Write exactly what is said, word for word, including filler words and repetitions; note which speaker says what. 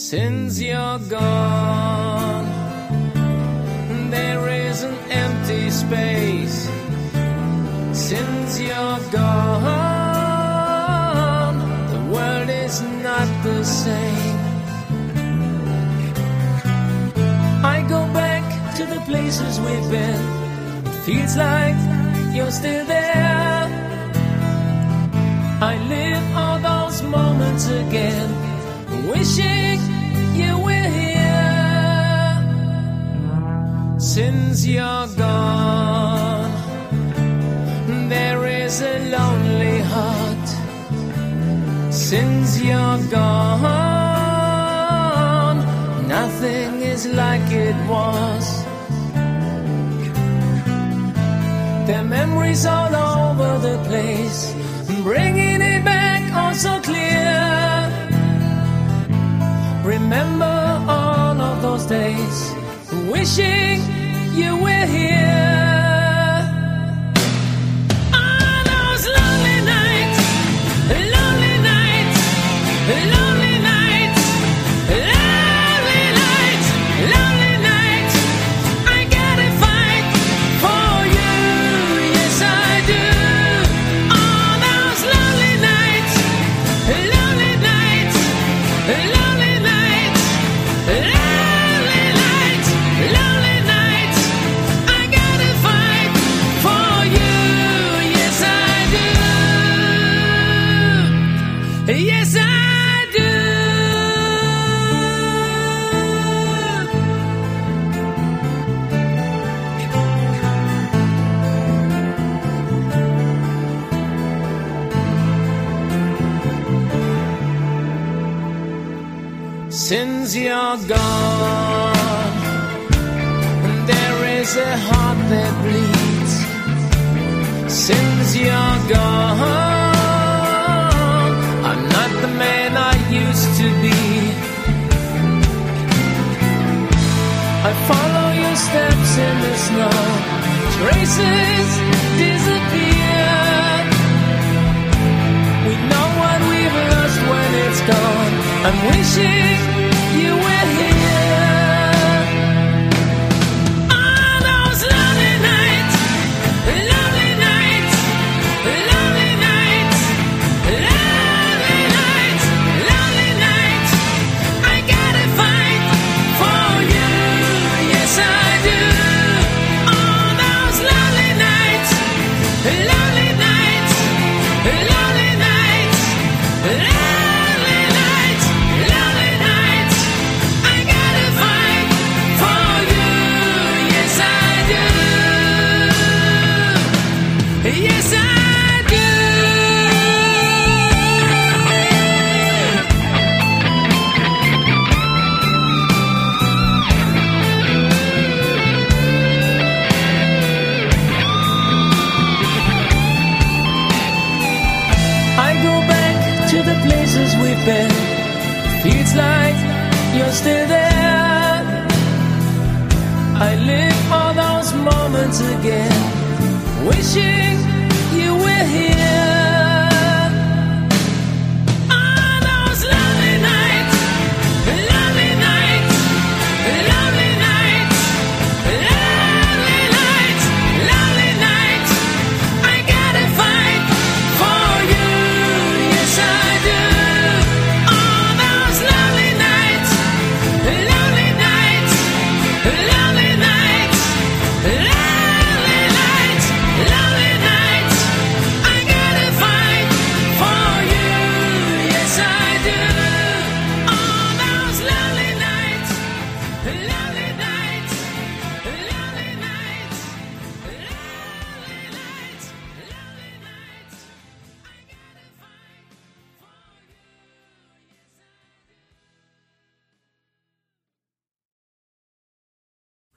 Speaker 1: Since you're gone, there is an empty space. Since you're gone, the world is not the same. I go back to the places we've been. It feels like you're still there. I live all those moments again, wishing you were here. Since you're gone, there is a lonely heart. Since you're gone, nothing is like it was. There are memories all over the place, bringing it back all so clear. Remember all of those days, wishing you were here. All those lonely nights, lonely nights, lonely nights, lonely nights, lonely nights. I gotta fight for you, yes I do. All those lonely nights, lonely nights, lonely nights, lonely nights, lonely nights. I gotta fight for you, yes I do. Yes I do. Since you're gone, there is a heart that bleeds. Since you're gone, I'm not the man I used to be. I follow your steps in the snow, traces disappear. We know what we've lost when it's gone. I'm wishing you were here. All those lonely nights, lonely nights, lonely nights, lonely nights, lonely nights. I gotta fight for you, yes I do. All those lonely nights, lonely nights, lonely nights, lonely nights, lonely nights. I gotta fight for you, yes I do. Yes I do. I go back to the places we've been. Feels like you're still there. I live all those moments again, wishing you were here.